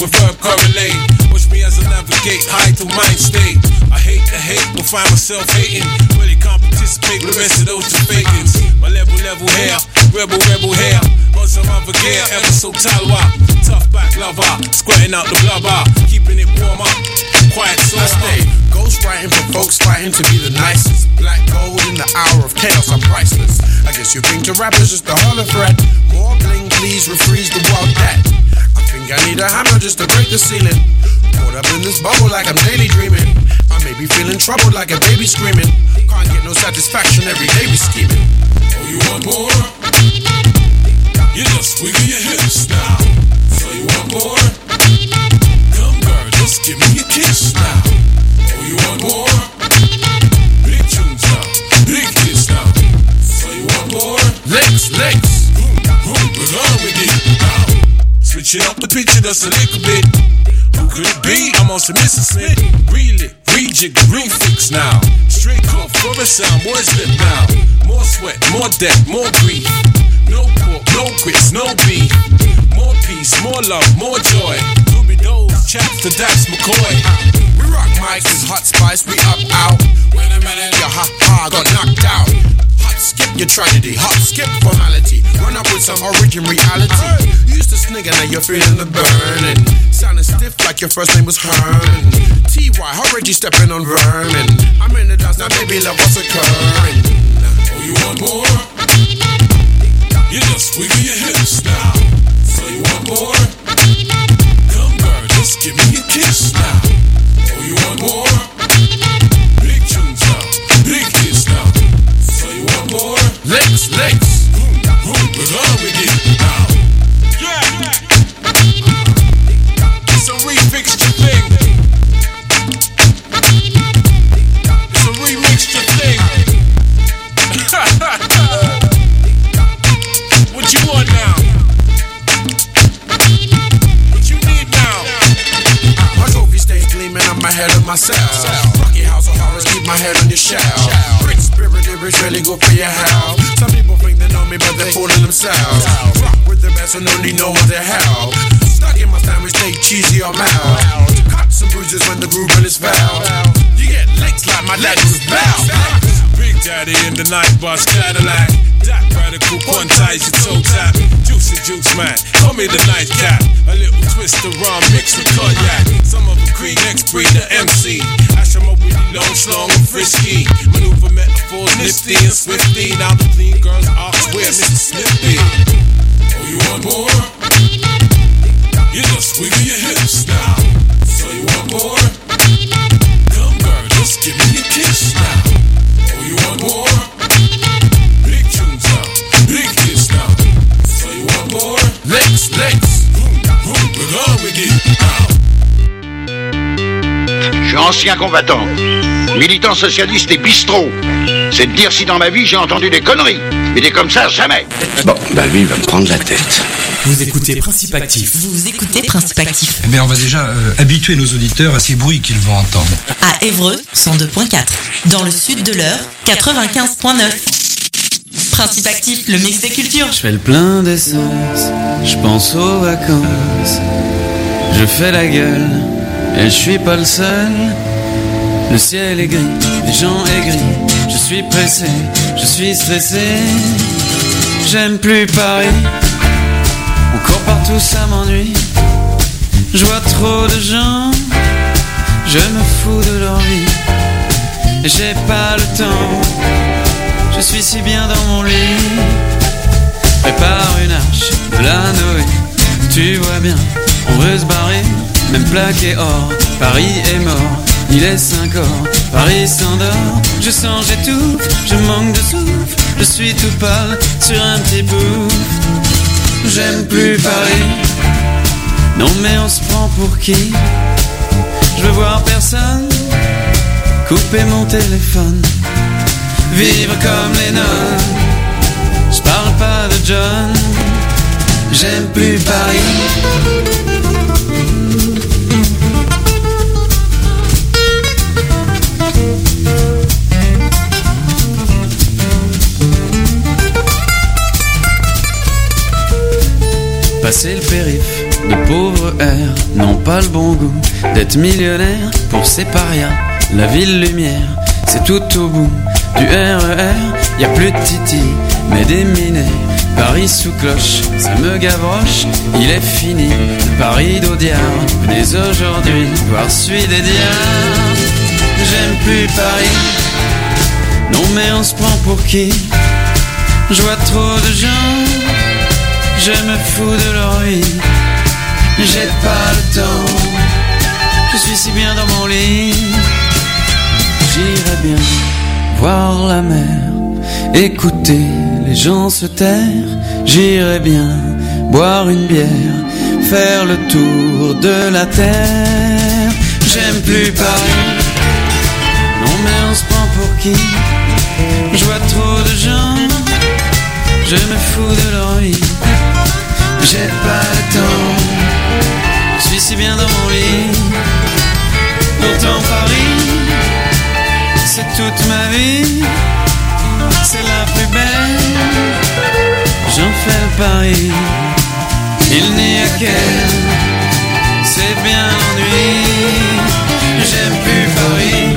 with verb correlate. Watch me as I navigate high to mind state. I hate the hate, will find myself hating. Really can't participate with the rest of those Jamaicans. My level hair, rebel hair. On some other gear, ever so talwa. Tough back lover, squirting out the blubber. Keeping it warm up, quiet so I stay. Ghost writing for folks fighting to be the nicest. Black gold in the hour of chaos, I'm priceless. I guess you think to rap is just a hollow threat. More bling, please refreeze the world that. I think I need a hammer just to break the ceiling. Caught up in this bubble like I'm daily dreaming. I may be feeling troubled like a baby screaming. Can't get no satisfaction, every day we scheming. Oh, you want more? You just wiggle your hips now. So you want more? Come girl, just give me a kiss now. Oh, you want more? Big tunes now, big hits now. So you want more? Legs. We're on with it now. Switching up the picture just a little bit. Who could it be? I'm on some Mr. Smith. Reel it, rejig, refix now. Straight cut for a sound, boys slip now. More sweat, more debt, more grief. No pork, no grits, no beef. More peace, more love, more joy. Ruby Doe, chaps to Dax McCoy. We rock mics, it's hot spice, we up out. Wait a minute, your ha-ha got knocked out. Hot skip your tragedy, hot skip formality. Run up with some origin reality. You used to snigger, now you're feeling the burn. And sounding stiff like your first name was Hearn. T.Y., how Reggie stepping on vermin. I'm in the dance now, baby, love what's occurring. Oh, you want more? You just wiggle your hips now. So you want more? Come girl, just give me a kiss now. Oh, you want more? Big tunes now, big hits now. So you want more? Legs. We're on with it now. Yeah. It's a remixture thing. It's a remixture thing. What you want now? What you need now? My trophy stays gleaming on my head of myself. Rocky House of Horrors, keep my head on your shelf. Rich spirit, it's really good for your health. Some people think they know me, but they're fooling themselves. Rock with the best and only know what the hell. Stuck in my sandwich, stay cheesy or mild. Cuts and bruises when the groove is foul. You get legs like my legs is bound. Big Daddy in the night bus Cadillac. That radical quantize your toe tap. Juice man, call me the nice cat. A little twist of rum mixed with cognac. Some of a creed, next breed, the MC. Asher mobility long, slung and frisky. Maneuver metaphors, nifty and swifty. Now the clean girls ask where Mr. Snippy. Oh, you want more? You just wiggle your hips now. So you want more? Come girl, just give me a kiss now. Oh, you want more? Big tunes now, big hits now. So you want more? Legs. We're on with it now. Je suis ancien combattant, militant socialiste et bistrot. C'est de dire si dans ma vie j'ai entendu des conneries. Mais des comme ça, jamais. Bon, bah lui, il va me prendre la tête. Vous écoutez Principe Actif. Eh bien, on va déjà habituer nos auditeurs à ces bruits qu'ils vont entendre. À Évreux, 102.4. Dans le sud de l'Eure, 95.9. Principe Actif, le mix des cultures. Je fais le plein d'essence, je pense aux vacances. Je fais la gueule, et je suis pas le seul. Le ciel est gris, les gens aigris. Je suis pressé, je suis stressé. J'aime plus Paris. On court partout, ça m'ennuie. Je vois trop de gens, je me fous de leur vie. Et j'ai pas le temps, je suis si bien dans mon lit. Prépare une arche de la Noé. Tu vois bien, on veut se barrer. Même plaqué or, Paris est mort. Il est 5 heures, Paris s'endort. Je sens, j'étouffe, je manque de souffle. Je suis tout pâle sur un petit bout. J'aime plus Paris. Non mais on se prend pour qui? Je veux voir personne. Couper mon téléphone. Vivre comme les nonnes. Je parle pas de John. J'aime plus Paris. Passer le périph' de pauvres airs n'ont pas le bon goût d'être millionnaire pour ces parias. La ville lumière, c'est tout au bout du RER. Y a plus de Titi, mais des minets. Paris sous cloche, ça me gavroche. Il est fini, le Paris d'Audiard. Venez aujourd'hui voir celui des diards. J'aime plus Paris, non mais on se prend pour qui? Je vois trop de gens, je me fous de leur vie. J'ai pas le temps, je suis si bien dans mon lit. J'irais bien voir la mer, écouter les gens se taire. J'irais bien boire une bière, faire le tour de la terre. J'aime plus Paris, non mais on se prend pour qui? Je vois trop de gens, je me fous de leur vie. J'ai pas le temps, je suis si bien dans mon lit. Pourtant Paris, c'est toute ma vie, c'est la plus belle. J'en fais le pari, il n'y a qu'elle, c'est bien l'ennui. J'aime plus Paris.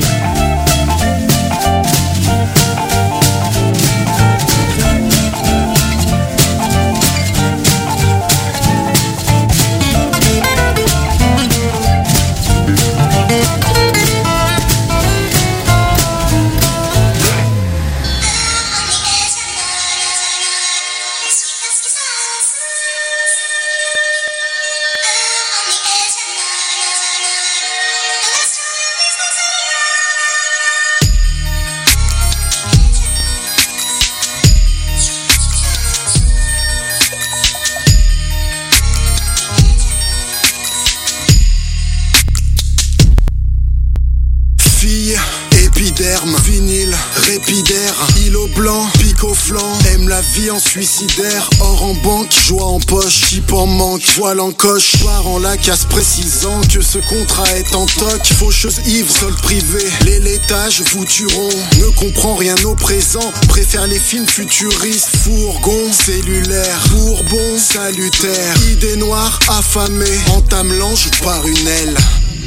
Vinyle, répidaire, îlot blanc, pic au flanc. Aime la vie en suicidaire, or en banque, joie en poche, chip en manque, voile en coche. Part en la casse précisant que ce contrat est en toc. Faucheuse ivre, sol privé, les laitages vous tueront. Ne comprend rien au présent, préfère les films futuristes. Fourgon, cellulaire, bourbon, salutaire. Idée noire, affamée, entame l'ange par une aile.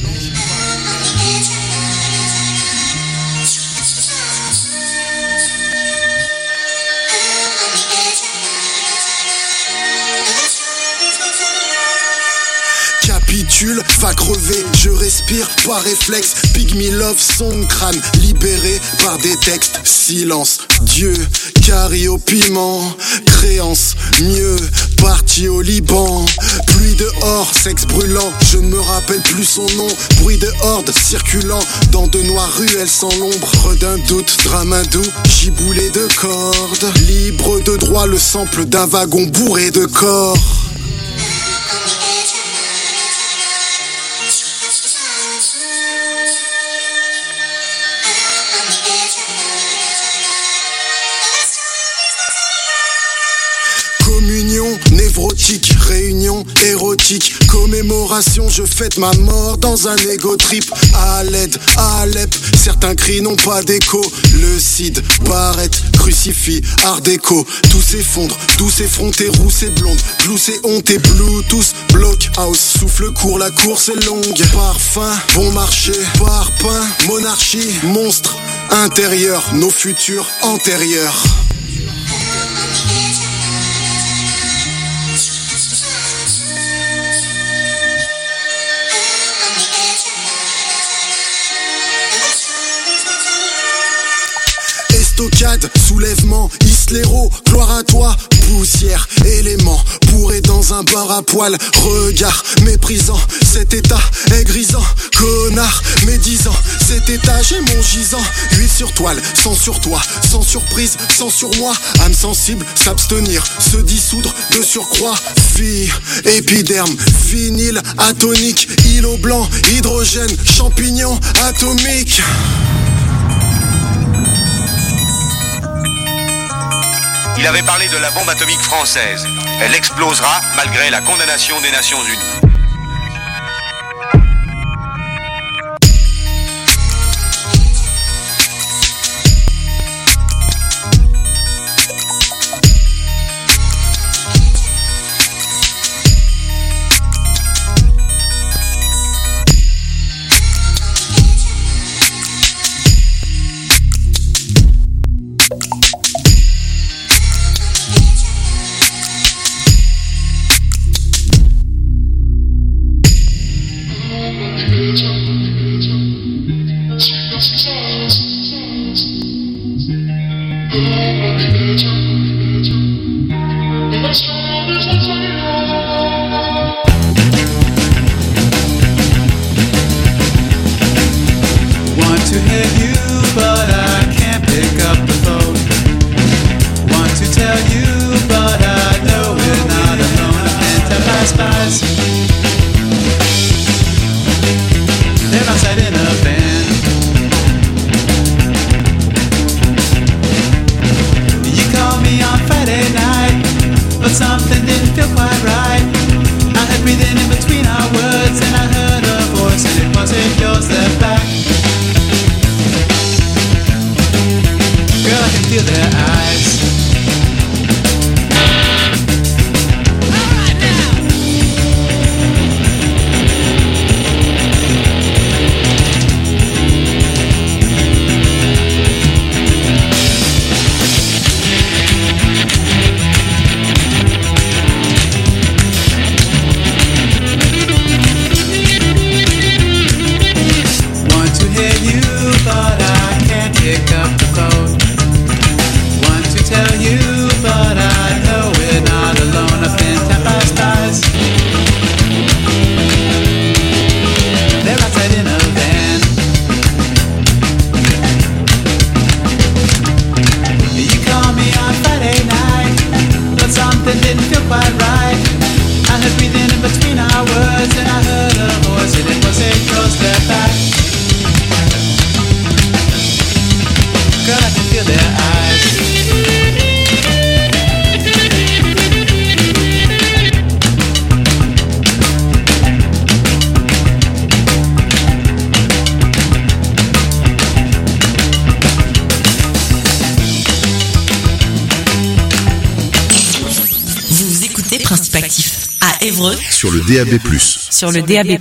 Va crever, je respire par réflexe. Pygmy love, son crâne libéré par des textes. Silence, Dieu, carré au piment. Créance, mieux, parti au Liban. Pluie dehors, sexe brûlant, je ne me rappelle plus son nom. Bruit de horde circulant dans de noires ruelles sans l'ombre d'un doute. Drame hindou, giboulé de cordes. Libre de droit, le sample d'un wagon bourré de corps. Névrotique, réunion érotique, commémoration, je fête ma mort dans un égo trip. À l'aide, à Alep, certains cris n'ont pas d'écho. Le cid, Barrette, crucifix, art déco. Tout s'effondre, douce effrontée, rousse et blonde. Blues et honte et bluetooth, blockhouse. Souffle court, la course est longue. Parfum, bon marché, parpaing, monarchie, monstre intérieur, nos futurs antérieurs. Stockade, soulèvement, isléro, gloire à toi, poussière, élément, bourré dans un bar à poil, regard méprisant, cet état est grisant, connard, médisant, cet état j'ai mon gisant, huile sur toile, sans sur toi, sans surprise, sans sur moi, âme sensible, s'abstenir, se dissoudre de surcroît, fille, épiderme, vinyle, atonique, îlot blanc, hydrogène, champignon, atomique. Il avait parlé de la bombe atomique française. Elle explosera malgré la condamnation des Nations Unies. Principactif à Évreux sur le DAB+. Sur le DAB+.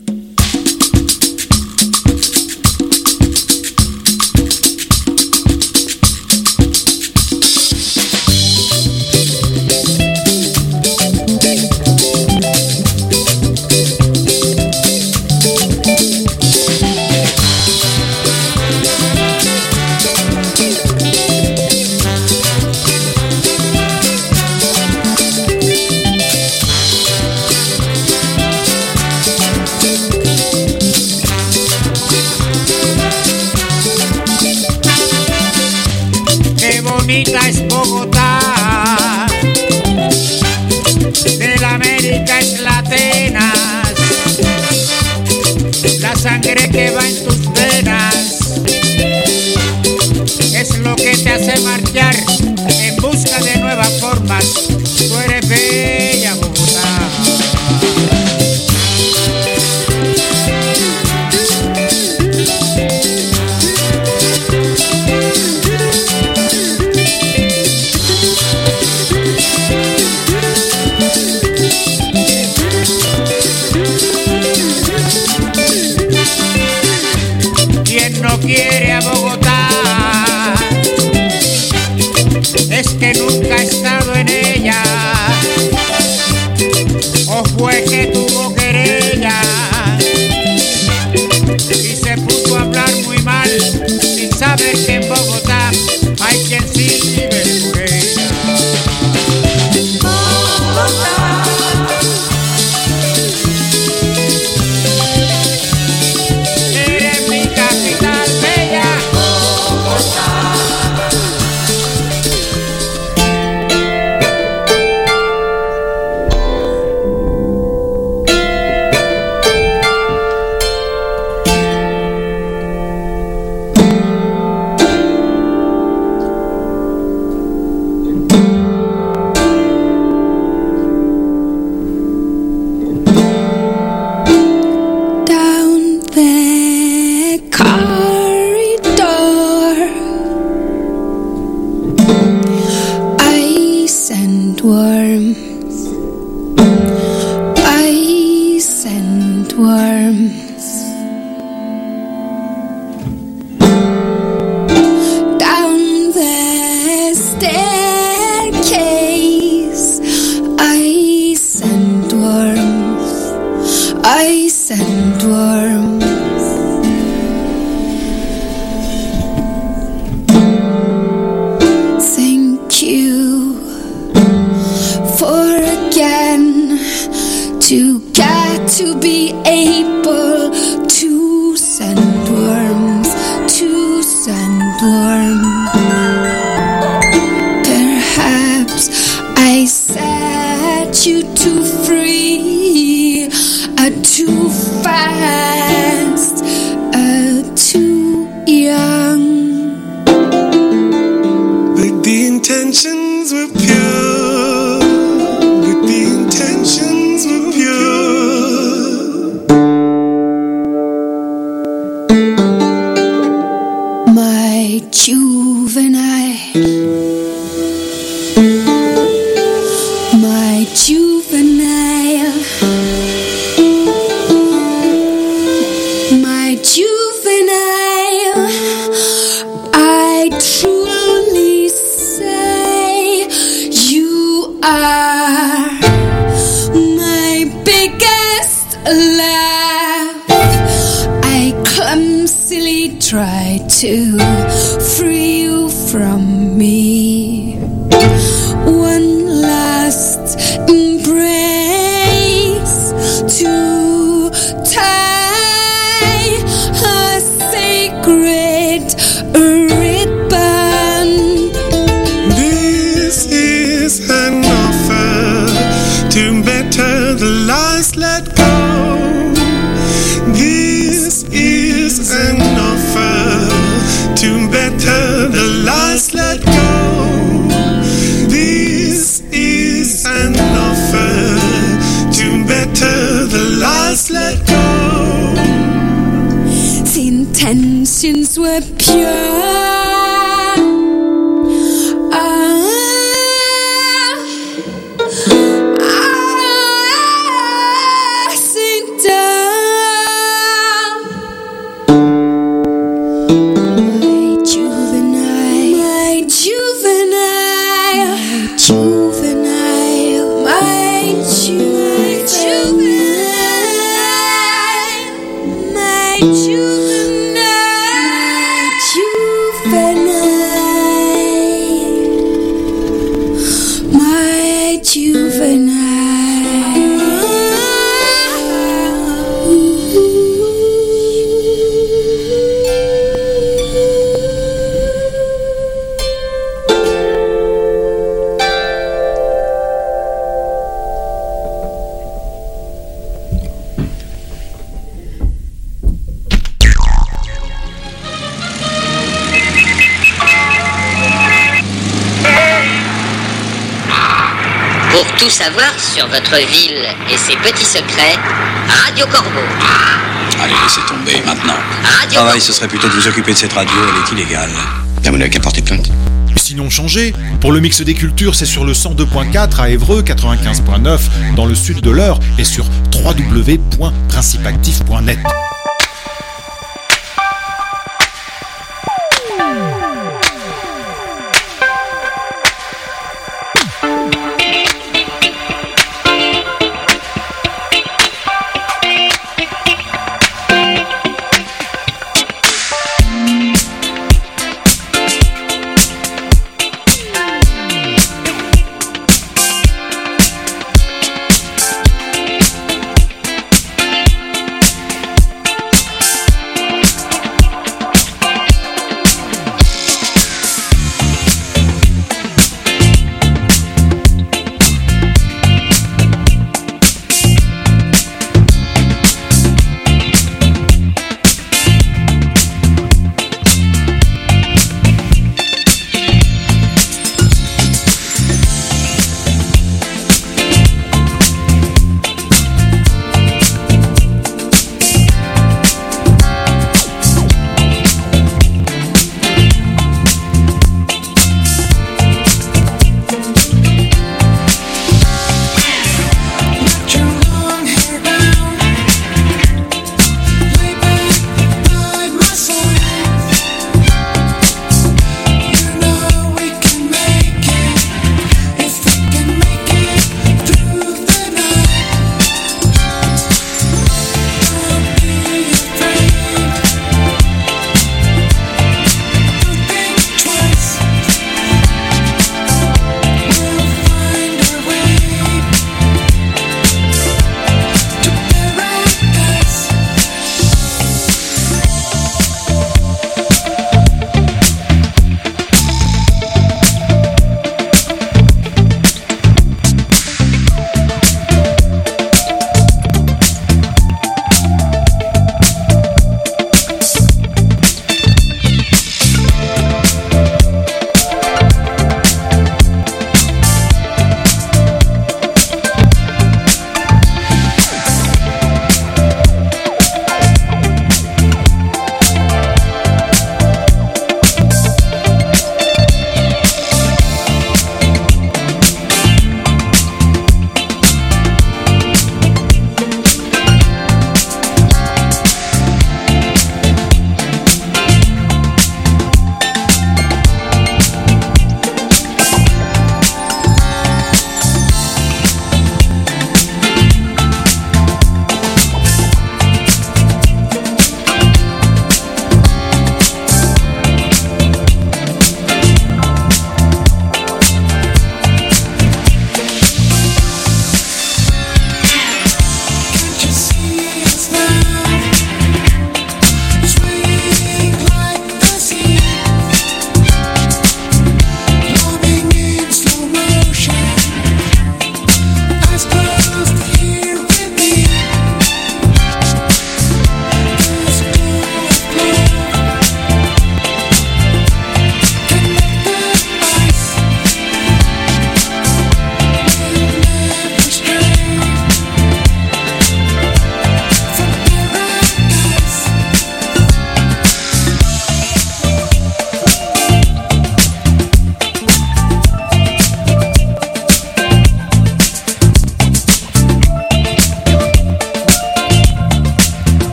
Bonita es Bogotá, de la América es la Atenas, la sangre que va en tus venas es lo que te hace marchar en busca de nuevas formas. Tú eres bella, Bogotá. No quiere a Bogotá, es que nunca ha estado en ella, o fue que tuvo querella y se puso a hablar muy mal sin saber que en Bogotá hay quien sí vive por ella. Bogotá. Intentions were pure. Tout savoir sur votre ville et ses petits secrets, Radio Corbeau. Allez, laissez tomber maintenant. Radio Travail, Corbeau. ce serait plutôt de vous occuper de cette radio, elle est illégale. Vous n'avez qu'à porter plainte. Sinon changé, pour le mix des cultures, c'est sur le 102.4 à Évreux, 95.9 dans le sud de l'Eure et sur www.principactif.net.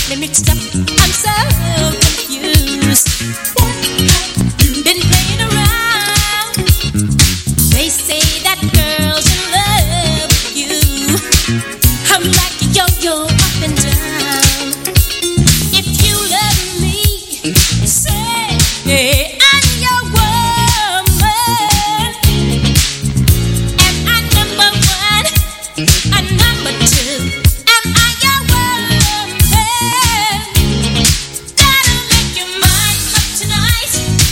got me mixed up. I'm so confused. Been playing around. They say that girls in love with you. I'm like a yo-yo up and down. If you love me, say I'm your woman. Am I number one? I'm number two. Am I your woman? Gotta make your mind up tonight.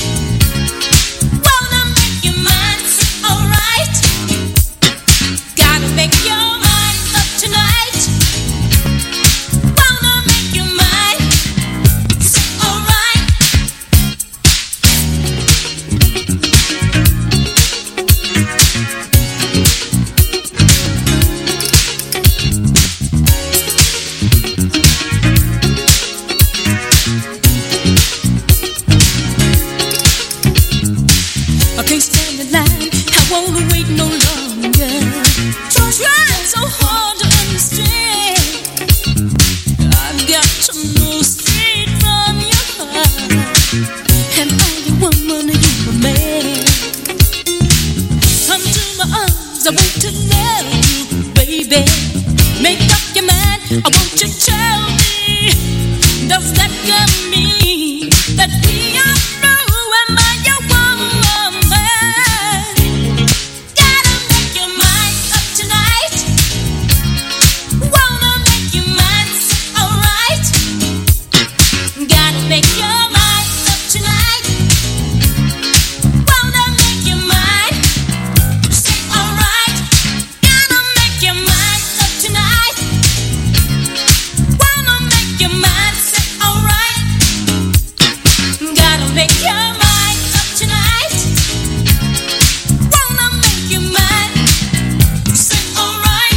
Wanna make your mind alright. Gotta make your mind up tonight. Wanna make your mind alright. I can't stand the line. I won't wait no longer. Trying so hard to understand. I've got to know straight from your heart. Am I your woman or you a man? Come to my arms, I want to love you, baby. Make up your mind, I want you to tell me. Does that mean that we are through? Am I your woman? Gotta make your mind up tonight. Wanna make your mind alright. Gotta make your mind up tonight. Wanna make your mind alright. Gotta make your mind up tonight. Wanna make your mind alright. Gotta make your mind up tonight. Wanna make your mind alright.